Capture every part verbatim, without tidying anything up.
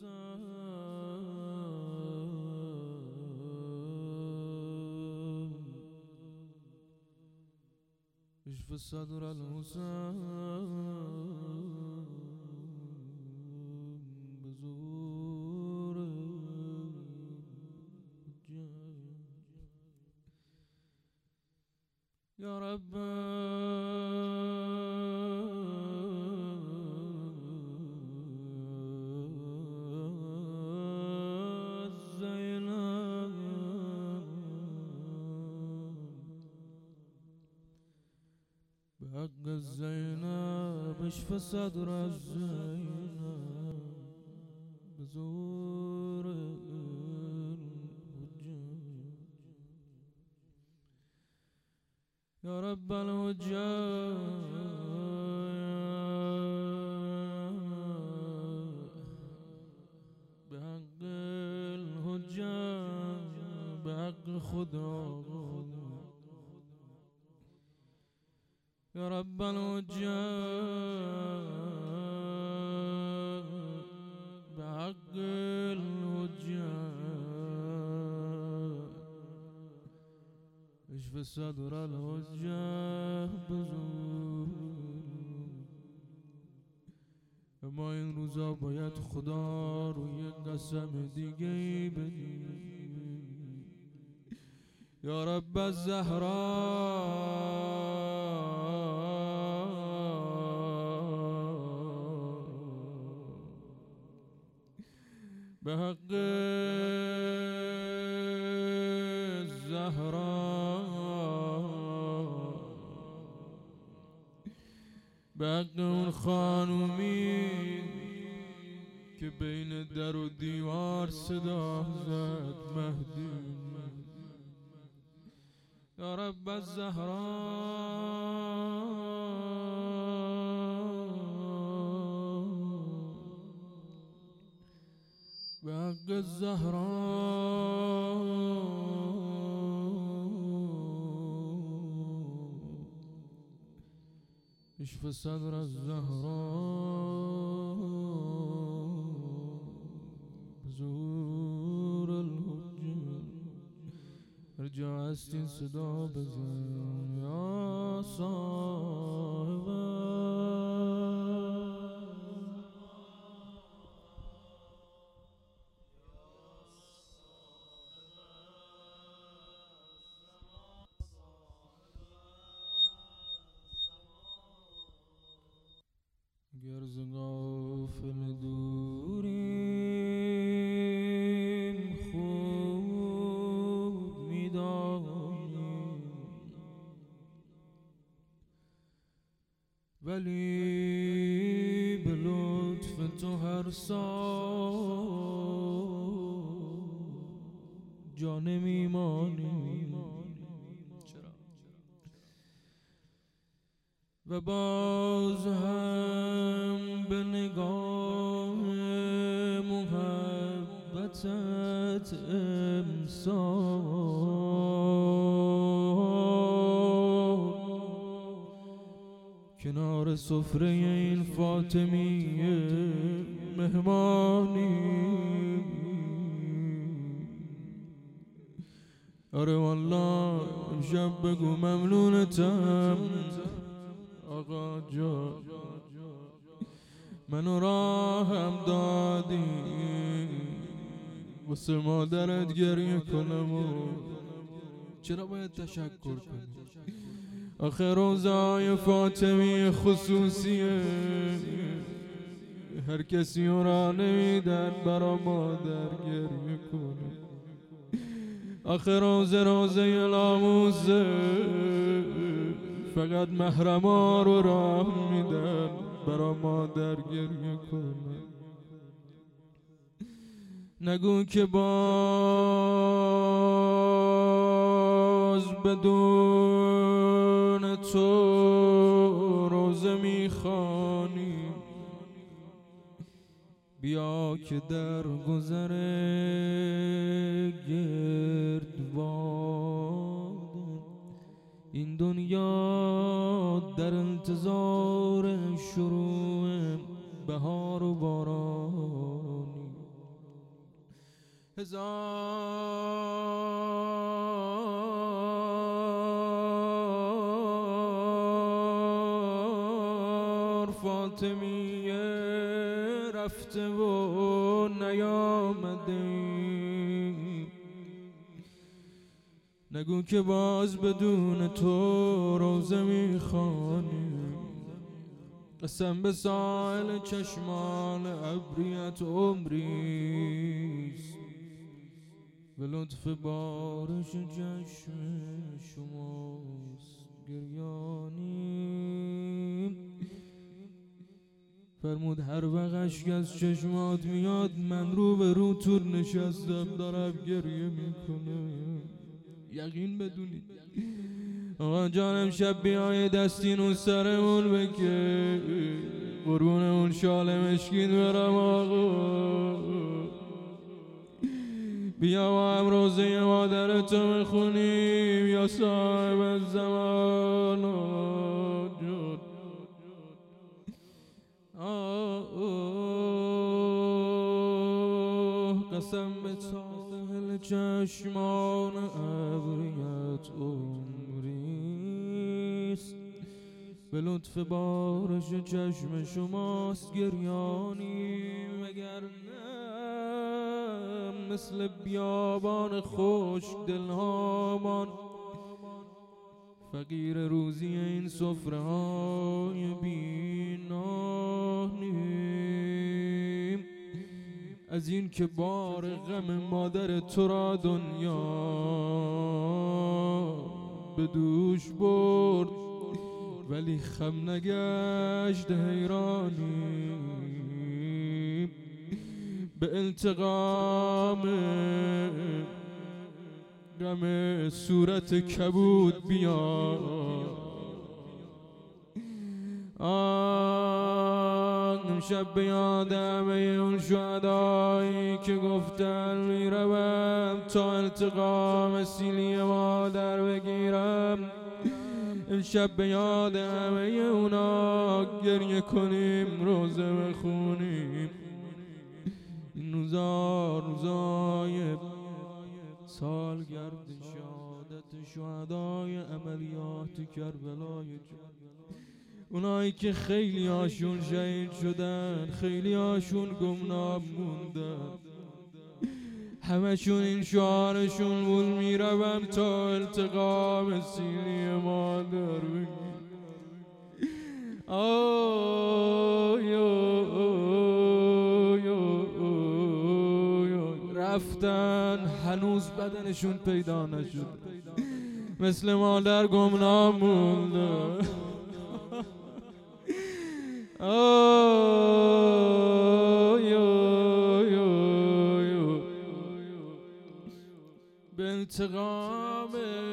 الحسين اشف صدر الحسين بزور يا رب بحق الزينب اشف صدر الزينب بزور الحجاج يا رب الحجاج بحق الحجاج بحق خدا يا رب الحجاج بحق الحجاج اشف صدر الحجاج بزور. اما این روزا باید خدا رو یک قسم دیگه ای بدی یا رب الزهرا بحق الزهراء بحق اون خانومی که بین در و دیوار صدا زد مهدی یا رب الزهراء بحق الزهراء اشف صدر الزهراء بزور الحجاج ارجع هستین صدا بزن یا صاحب گر ز غافل دوریم خوب می‌دانیم ولی به لطف تو هر سال جا نمی‌مانیم و باز هم به نگاه محبتت امسال کنار سفره این فاطمی مهمانی آره والله امشب بگو ممنونتم آقا جان منو راهم دادی واسه مادرت گریه کنم و چرا باید تشکر کنی آخه روزای فاطمی خصوصیه هر کسی را نمیدن برا مادر گریه کنه آخه روزه روزه لاموزه فقط محرما رو راه میدن برا مادر گریه کنه نگو که باز بدون تو روزه میخوانی بیا که در گذر گردباد این دنیا در انتظار شروع بهار و بارانی هزار فاطمیه رفته و نیامده، نگو که باز بدون تو روزه میخوانی. قسم به ساحل چشمان ابریت عمریست، به لطف بارش چشم شماست گریانی. فرمود هر وقت اشک از چشمات میاد من رو به رو تور نشستم دارم گریه میکنم. یقین بدونید آقا جانم شب بیای دستین اون سرمون بکه، قربون اون شال مشکین برم آقا. بیا با هم روزه مادرتو بخونیم یا صاحب الزمان جون. قسم به ساحل چشمان ابریت عمریست، به لطف بارش چشم شماست گریانی. وگرنه مثل بیابان خشک دلهامان فقیر روزی این سفره های بینانیم. از این که بار غم مادر تو را دنیا به دوش برد ولی خم نگشت حیرانیم. به انتقام غم صورت کبود بیا، آن امشب به یاد همه اون شهدایی که گفتن میروم تا انتقام سیلی مادر بگیرم. امشب به یاد همه اونا گریه کنیم روزه بخونیم. این روزا روزای سالگرد شهادت شهدای عملیات کربلای جان، اونایی که خیلی هاشون شهید شدن، خیلی هاشون گمنام موندن، همشون این شعارشون بود میروم تا التقام سیلی مادر بگیر. رفتن هنوز بدنشون پیدا نشد، مثل مادر گمنام مونده. به انتقام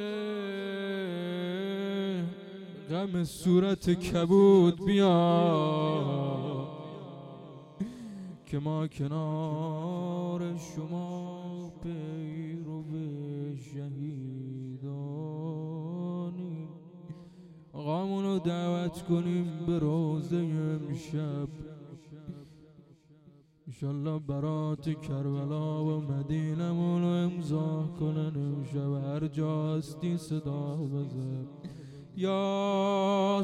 غم صورت کبود بیا که ما کنار شما پیرو به شهیدانیم. آقامونو دعوت کنیم به روزه امشب، انشالله برات کربلا و مدینمونو امضا کنن امشب. هر جا هستی صدا بزن یا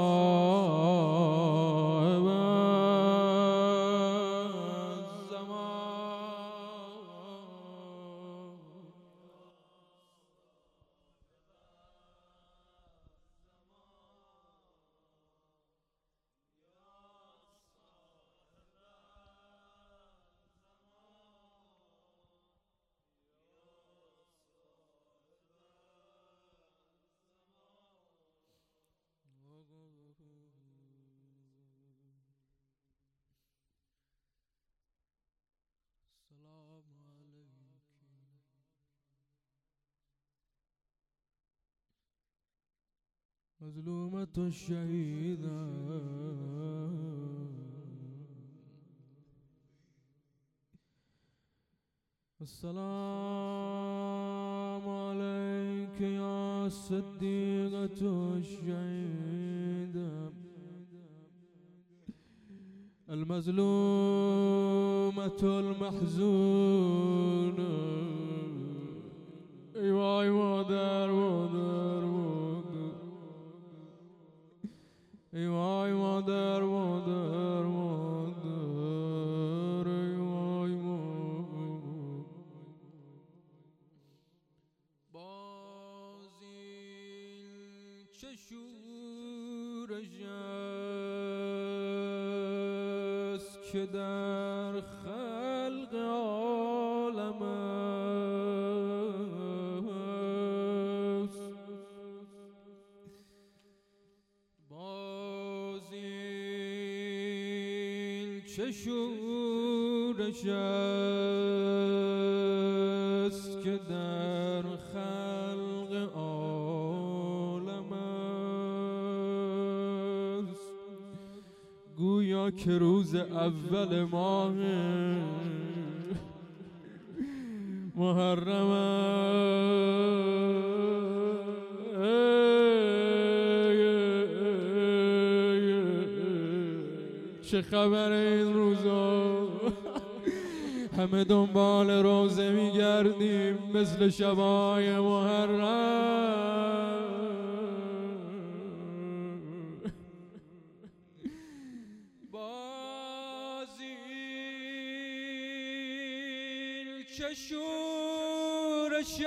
صاحب مظلومة الشهيدة السلام عليك يا صديقة الشهيدة المظلومة امت المحزون. ای وای مادر مادر مادر، ای وای مادر مادر مادر، ای وای مادر. باز این چه شورش است که در خلق عالم است. باز این چه شورش است که در خلق عالم است. گویا که روز اول ماه محرم است. چه خبر این روزا؟ همه دنبال روزه میگردیم مثل شبای محرم. چه شورش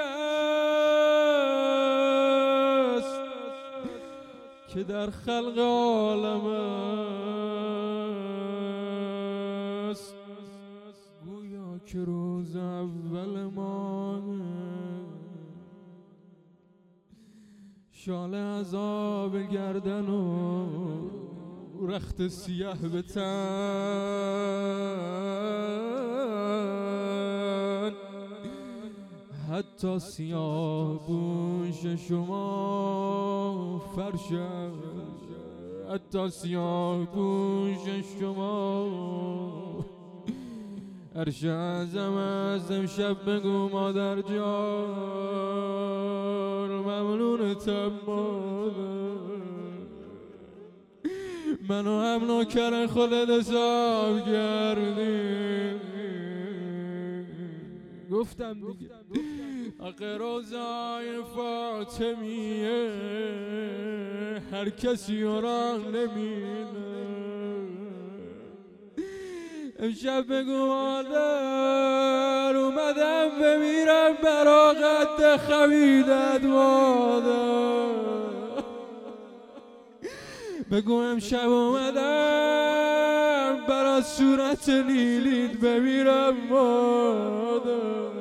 است که در خلق عالم است. گویا که روز اول ماه شال عذاب گردن و رخت سیاه به تن، حتی سیاه پوش شما فرش، حتی سیاه پوش شما عرش اعظم است. امشب بگو مادر جان ممنونتم مادر، منو هم نوکر خودت حساب کردی. گفتم دیگه آقا روزای فاطمیه هر کسی را نمیده. امشب بگو مادر اومدم بمیرم برا قد خویدت مادر. بگو امشب اومدم برا صورت نیلیت بمیرم مادر.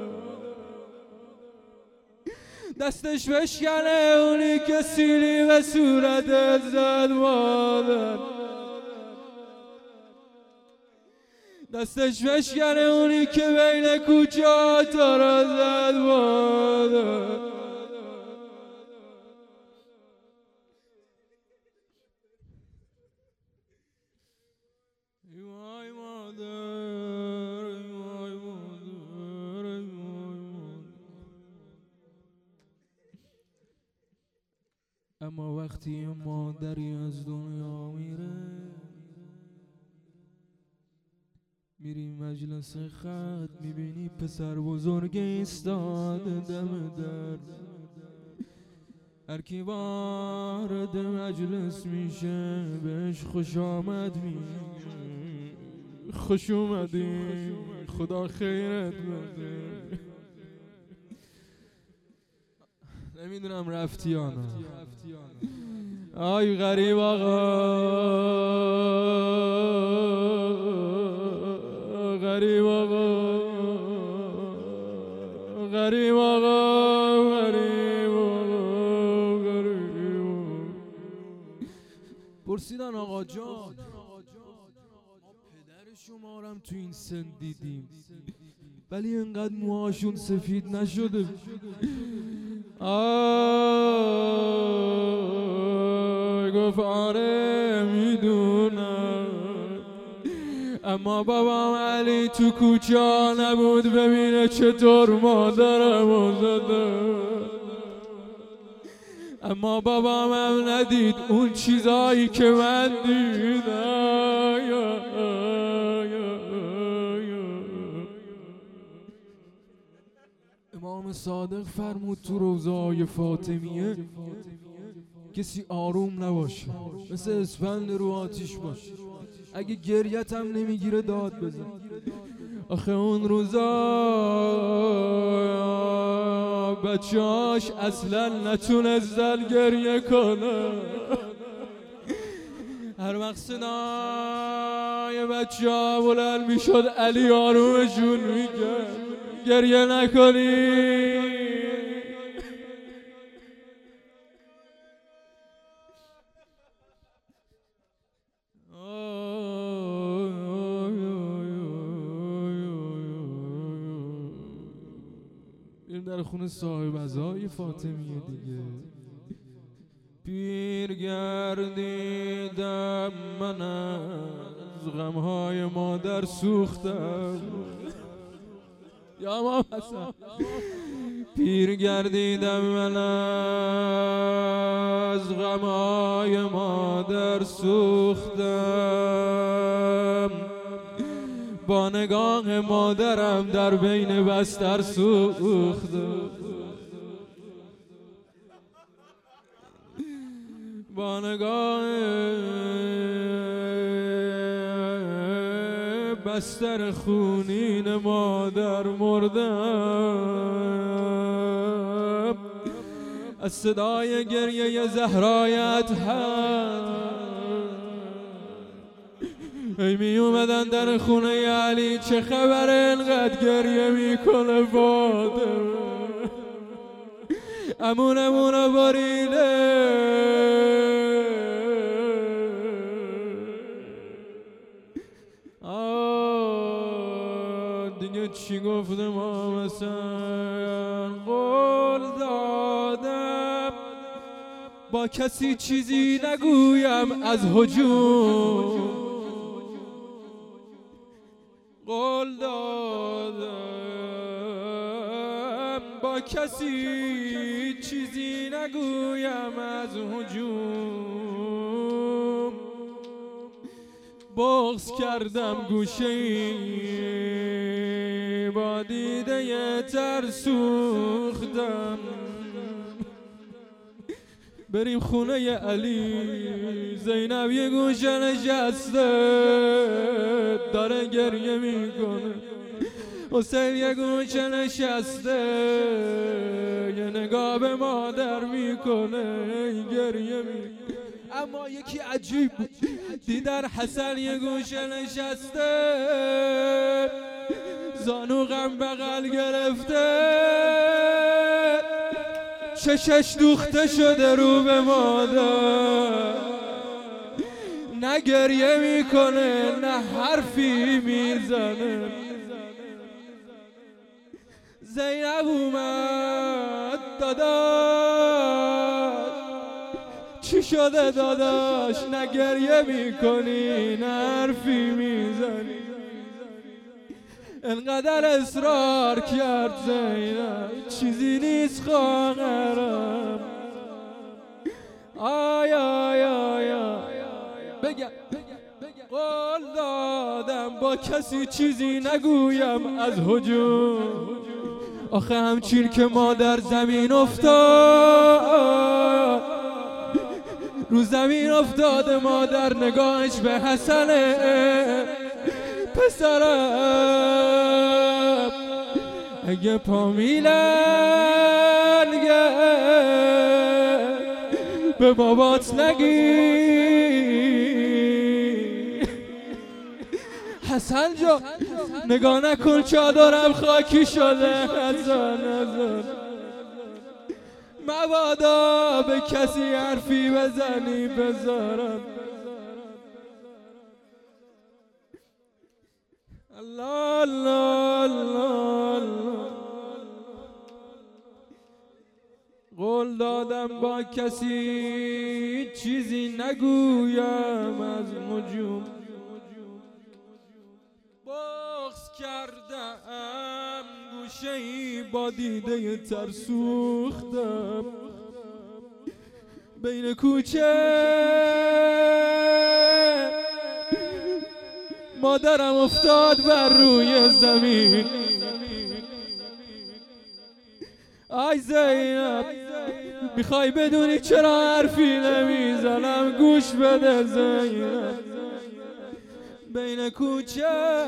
دستش بشکنه اونی که سیلی به صورتت زد مادر. دستش بشکنه اونی که بین کوچه ها تا را زد مادر. ای وای مادر، ای وای مادر، ای وای مادر. اما وقتی مادری از دنیا میره، میری مجلس خط میبینی پسر بزرگ ایستاده دم در. هر کی وارد مجلس میشه بهش خوش آمد میگه، خوش اومدی خدا خیرت بده. نمیدونم رفتی یا نه. آی غریب آقا، غریب آقا، غریب آقا، غریب آقا، غریب آقا. پرسیدن آقا جان ما پدر شمارم تو این سن دیدیم ولی اینقدر موهاشون سفید نشده. آی گفت آره میدونم، اما بابام علی تو کوچه نبود ببینه چطور مادرمو زده. اما بابام هم ندید اون چیزایی که من دیدم. امام صادق فرمود تو روضه‌های فاطمیه کسی آروم نباشه، مثل اسفند رو آتیش باشه، اگه گریت هم نمیگیره داد بزن. آخه اون روزا بچه‌هاش اصلا نتونستن گریه کنه. هر وقت صدای بچه ها بلند میشد علی آرومشون میکرد گریه نکنی. این در خونه صاحب ازای فاطمیه دیگه. پیر گردیدم من از غمهای مادر سوختم. یا امام حسن. پیر گردیدم من از غمهای مادر سوختم، با نگاه مادرم در بین بستر سوختم، با نگاه بستر خونین مادر مردم. از صدای گریه زهرایت هم ای می اومدن در خونه علی چه خبره انقدر گریه میکنه فاطمه، امون امون باریده. دیگه چی گفتم مثلا قول دادم با کسی چیزی نگویم از هجوم، قول دادم با کسی چیزی نگویم از هجوم. بغض کردم گوشه‌ای با دیده تر سوختم. بریم خونه علی، زینب یه گوشه نشسته داره گریه میکنه، حسین یه گوشه نشسته یه نگاه به مادر میکنه گریه میکنه. اما یکی عجیب بود، دیدن حسن یه گوشه نشسته زانو غم بغل گرفته، چشش دوخته شده رو به مادر، نه گریه میکنه نه حرفی میزنه. زینب اومد داداش چی شده داداش، نه گریه میکنی نه حرفی میزنی. انقدر اصرار کرد زینب چیزی نیست خواهرم. آی آی آی آی بگم قول دادم با کسی چیزی نگویم از هجوم. آخه همچین که مادر زمین افتاد، رو زمین افتاده مادر نگاهش به حسنه پسرم، اگه پا میلنگه به بابات نگی. حسن جا نگاه نکن چادرم خاکی شده، حسن حسن مبادا به کسی حرفی بزنی بذارم. الله الله الله قول دادم با کسی چیزی نگویم از هجوم. بغض کردم گوشه‌ای با دیده تر سوختم، بین کوچه مادرم افتاد بر روی زمین، آی زینب میخوای بدونی چرا حرفی نمیزنم؟ گوش بده زینب. بین کوچه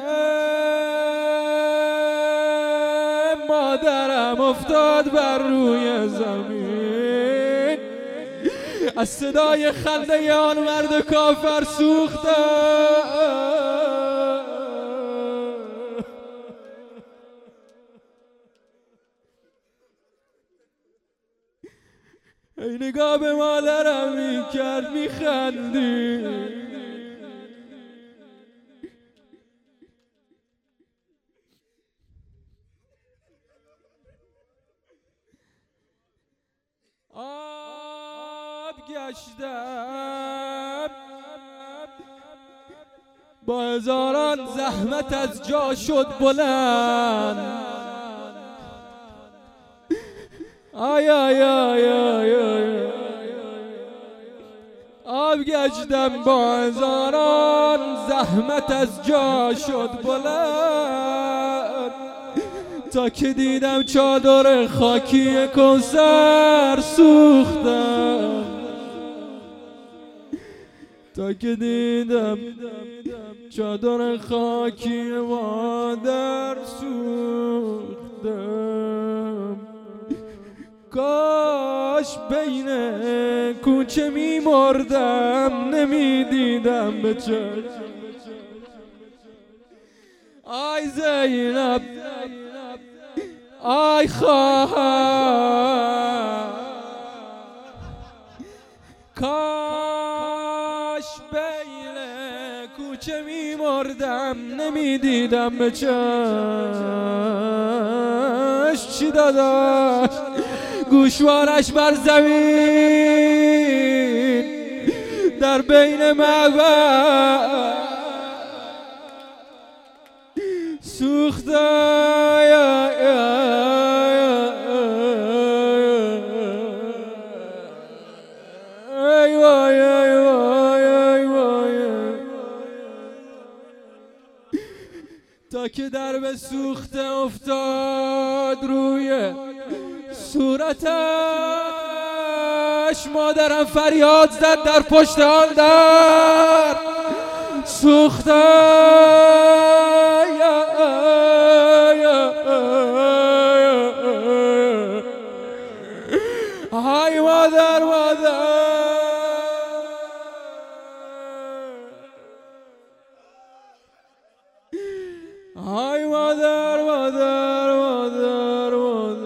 مادرم افتاد بر روی زمین، از صدای خنده آن مرد کافر سوختم. ای نگاه به مادرم میکرد میخندی. آب گشتم با هزاران زحمت از جا شد بلند. آی آی آی آی آی آب گشتم با هزاران زحمت از جا شد بلند، تا که دیدم چادر خاکی کوثر سوختم. تا که دیدم چادر خاکی مادر سوختم. کاش بین کوچه می مردم نمی دیدم به چشم. آی زینب آی خواهر، کاش بین کوچه می مردم نمی دیدم به چشم. چی داداش؟ گوشوارش بر زمین در بین معبد سوخته. ای وای ای وای ای وای، تا که درب سوخته افتاد روی صورتش. مادرم فریاد زد در پشت آن در سوخته. های مادر مادر، های مادر مادر مادر مادر،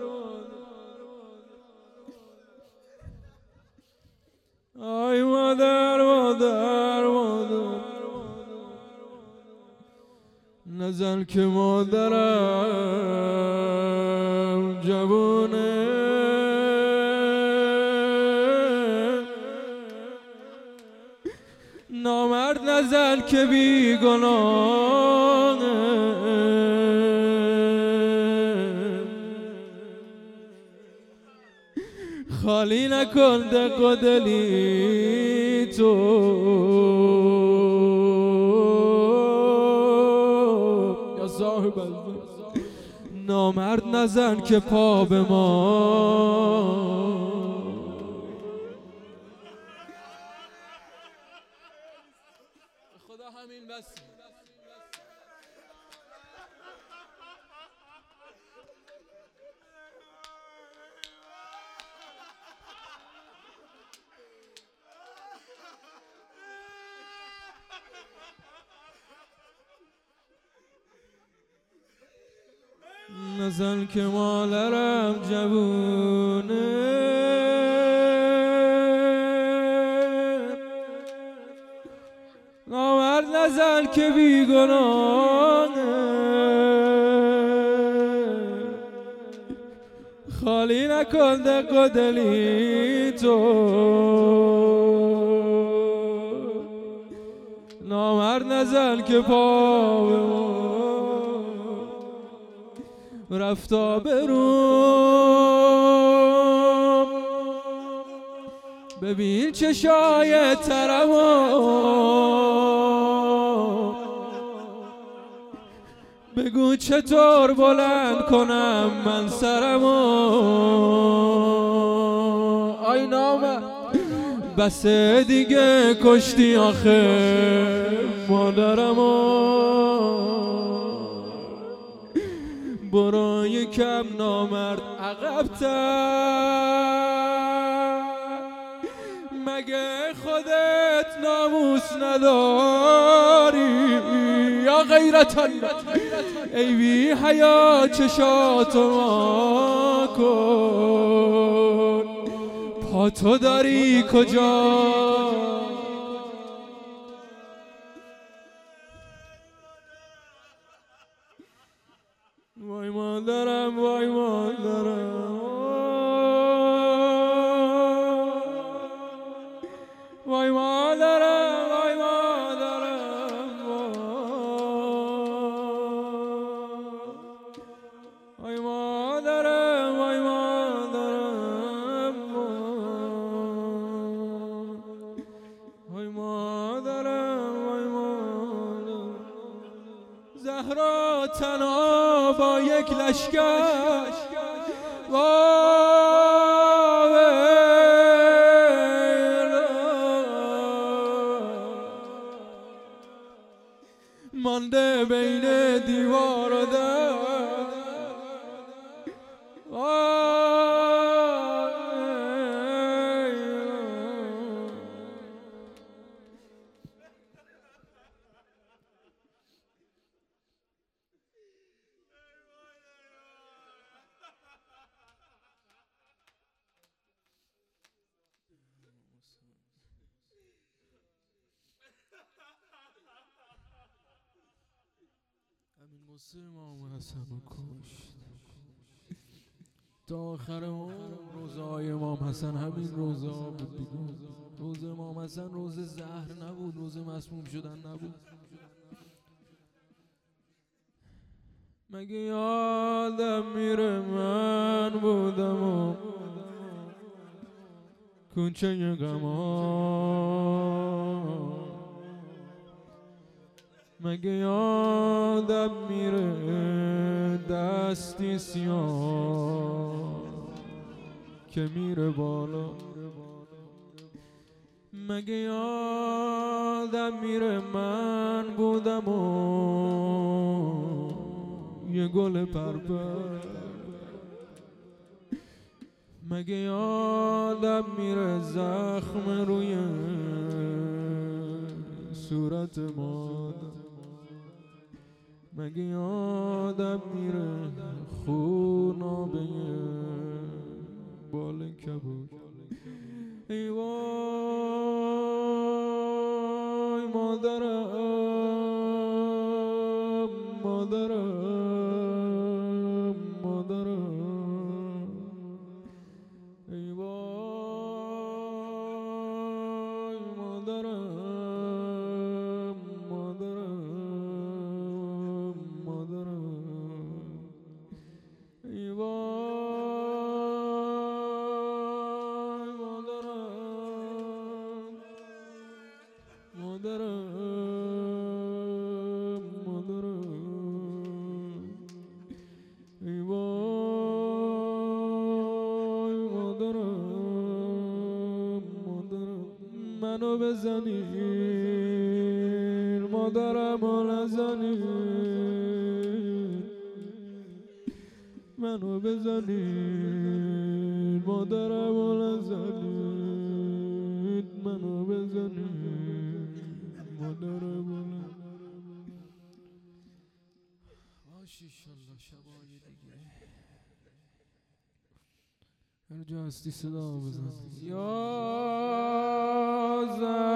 های مادر مادر مادر. نزن که مادرم جوونه، نامرد نزن که بی گناهه. خالی نکن دق و دلی تو، یا صاحب نامرد نزن که پا به ما. خدا همین بس. نزن که مادرم جوونه، نامرد نزن که بی گناهه. خالی نکن دق و دلی تو، نامرد نزن که پا به ما. رفتا بروم ببین چشای ترمو، بگو چطور بلند کنم من سرمو، آی نامرد بس دیگه کشتی آخه مادرمو. برو یکم نامرد عقب‌تر، مگه خودت ناموس نداری یا غیرت الله؟ ای بی حیا چشاتو وا کن، پا تو داری کجا؟ وای مادرم وای مادرم وای مادرم وای مادرم وای مادرم وای مادرم وای مادرم وای مادرم. زهرا تنها با یک لشکر مانده بین دیوار و در، همین قصه امام حسن رو کشت تا آخر عمر. روزه های امام حسن همین روزه ها بود دیگه. روزه امام حسن روزه زهر نبود، روزه مسموم شدن نبود. مگه یادم میره من بودم و کنچه غما، مگه یادم میره دستی سیاه که میره بالا، مگه یادم میره من بودم و یه گل پرپر، مگه یادم میره زخم روی صورت مادر، مگه یادم میره خون آبه بال کبود. ای وای مادرم مادرم مادرم، ای وای مادرم مادرم مادرم، ای وای مادرم مادرم مادرم، ای وای مادرم مادرم. منو بزنین مادرمو نزنین، منو بزنین مادرمو نزنین، منو بزنین مادرمو نزنین. باش ایشالله شبای دیگه هر جا هستی صدا بزن. یا زن